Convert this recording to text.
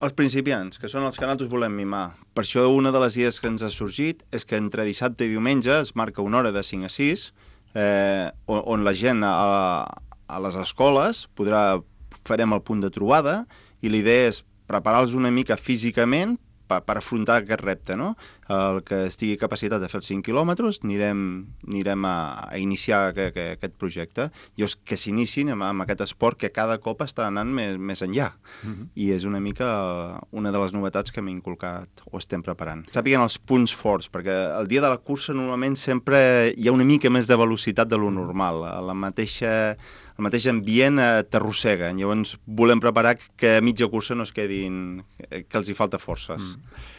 Els principiants, que són els que nosaltres volem mimar. Per això una de les idees que ens ha sorgit és que entre dissabte i diumenge es marca una hora de 5 a 6, on la gent a les escoles farem el punt de trobada, i la idea és preparar-los una mica físicament per afrontar aquest repte, no? El que estigui capacitat de fer els 5 quilòmetres, anirem a iniciar aquest projecte. I que s'iniciïn amb aquest esport que cada cop està anant més enllà. I és una mica una de les novetats que hem inculcat o estem preparant. Sàpiguen els punts forts, perquè el dia de la cursa normalment sempre hi ha una mica més de velocitat de lo normal. El mateix ambient t'arrossega. Llavors volem preparar que a mitja cursa no es quedin, que els hi falta forces.